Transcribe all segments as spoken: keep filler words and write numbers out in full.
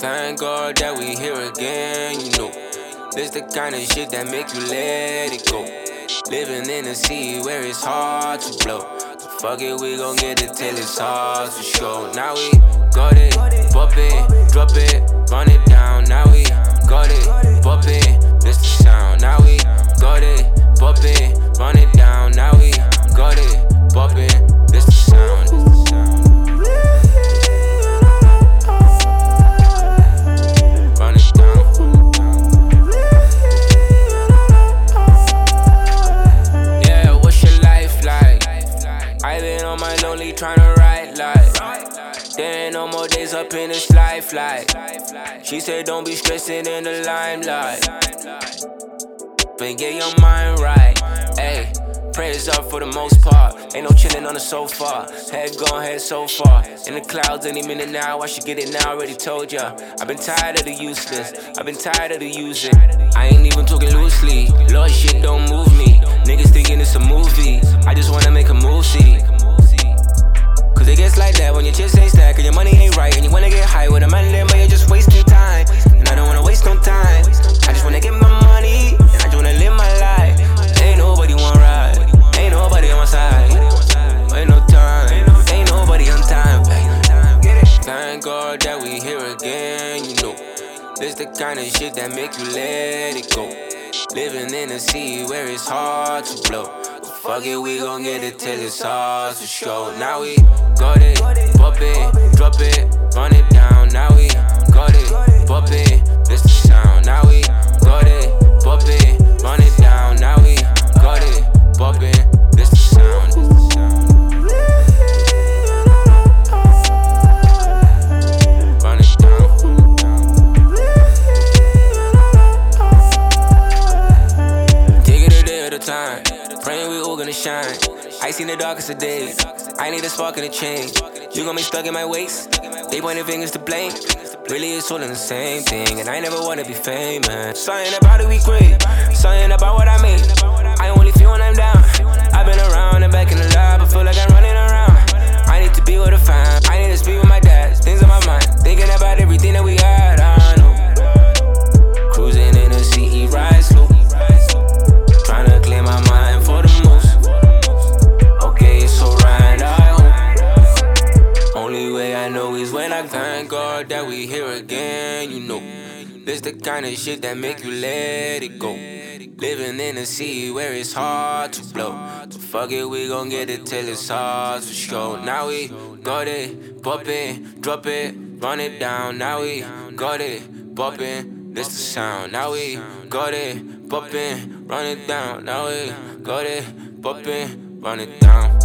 Thank God that we here again, you know. This the kind of shit that make you let it go. Living in a city where it's hard to blow. So fuck it, we gon' get it till it's hard to show. Now we got it, pop it, drop it, run it down. Now we got it, pop it, this the sound. Now we got it, pop it, run it down. Now we got it, pop it, this the sound. Run it down. Yeah, what's your life like? I been on my lonely tryna write like. There ain't no more days up in this life like. She said don't be stressing in the limelight. But get your mind right, ayy. Prayers up for the most part. Ain't no chillin' on the sofa. Head gone, head so far. In the clouds any minute now. I should get it now, already told ya. I've been tired of the useless. I've been tired of the using. I ain't even talking loosely. Lord, shit don't move me. Niggas thinking it's a movie. I just wanna make a move, see. Cause it gets like that when your chips ain't stacked and your money ain't right. And you wanna get high with a man there, but you're just wasting time. And I don't wanna waste no time. I just wanna get my money. And I just wanna live my life. Ain't nobody want ride. Ain't nobody on my side. Ain't no time. Ain't nobody on time. Thank God that we here again, you know. This the kind of shit that make you let it go. Living in a city where it's hard to blow. Fuck it, we gon' get it till it's hard to show. Now we got it, pop it, drop it, run it down. Now we got it, pop it, this the sound. Now we got it, pop it, run it down. Now we got it, pop it, this the sound. Run it down. Take it a day at a time. Praying we all gonna shine. I seen the darkest of days. I need a spark and a change. You gon' be stuck in my waist. They pointing fingers to blame. Really it's all in the same thing. And I never wanna be famous. Something about it we great. Something about what I made. I only feel when I'm down. I've been around and back in the lab. I feel like I'm running around. I need to be with a fam. I need to speak with my dad. Things on my mind. Thinking about everything that we had. I know. Cruising in the city, ride slow. Tryna clear my mind for the most. Okay, it's alright, I hope. Only way I know is when I thank God that we here again, you know. This the kind of shit that make you let it go. Living in a city where it's hard to blow. So fuck it, we gon' get it till it's hard to show. Now we got it, pop it, drop it, run it down. Now we got it, pop it, this the sound. Now we got it, pop it, run it down. Now we got it, pop it, run it down.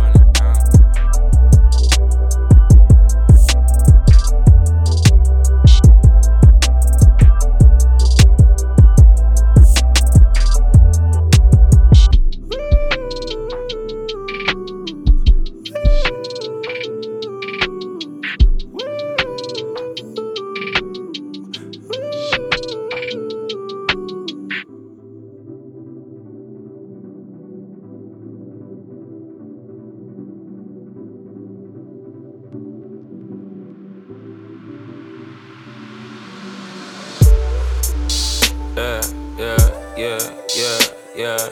Yeah, yeah, yeah, yeah,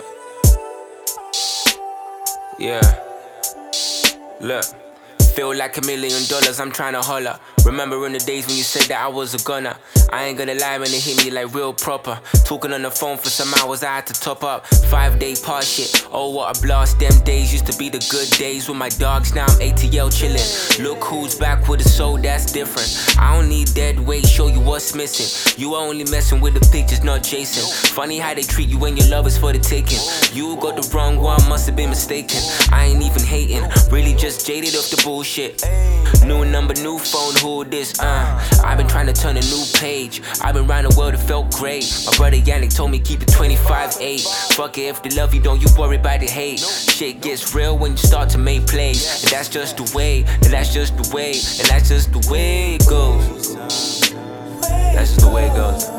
yeah. Yeah. Look. Feel like a million dollars, I'm tryna holler. Remembering the days when you said that I was a gunner. I ain't gonna lie when it hit me like real proper. Talking on the phone for some hours, I had to top up. Five day pass shit, oh what a blast. Them days used to be the good days with my dogs, now I'm A T L chillin'. Look who's back with a soul that's different. I don't need dead weight, show you what's missing. You are only messing with the pictures, not chasing. Funny how they treat you when your love is for the taking. You got the wrong one, must have been mistaken. I ain't even hating, really just jaded off the bullshit. New number, new phone, who this, uh I've been trying to turn a new page. I've been around the world, it felt great. My brother Yannick told me keep it twenty-five eight. Fuck it, if they love you, don't you worry about the hate. Shit gets real when you start to make plays. And that's just the way, and that's just the way, and that's just the way it goes. That's just the way it goes.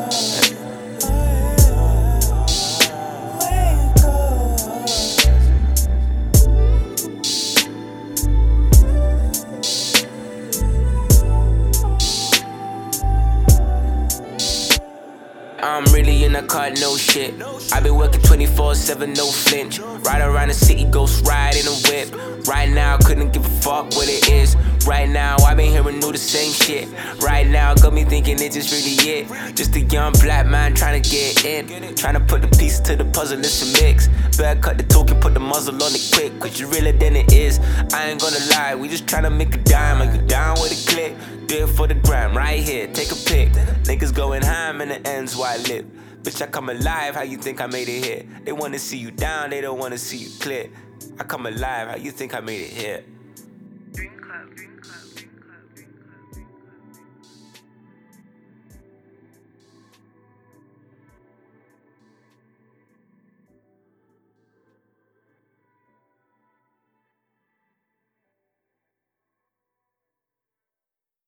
I'm really in the car, no shit. I been working twenty-four seven, no flinch. Ride around the city, ghost ride in a whip. Right now, couldn't give a fuck what it is. Right now, I been hearing all the same shit. Right now, got me thinking it's just really it. Just a young black man trying to get in. Trying to put the pieces to the puzzle, it's a mix. Better cut the talk and put the muzzle on it quick, cause you realer than it is. I ain't gonna lie, we just tryna make a dime. Are you down with a click? Do it for the gram, right here, take a pic. Niggas going ham and the ends where I live. Bitch, I come alive, how you think I made it here? They wanna see you down, they don't wanna see you clear. I come alive, how you think I made it here?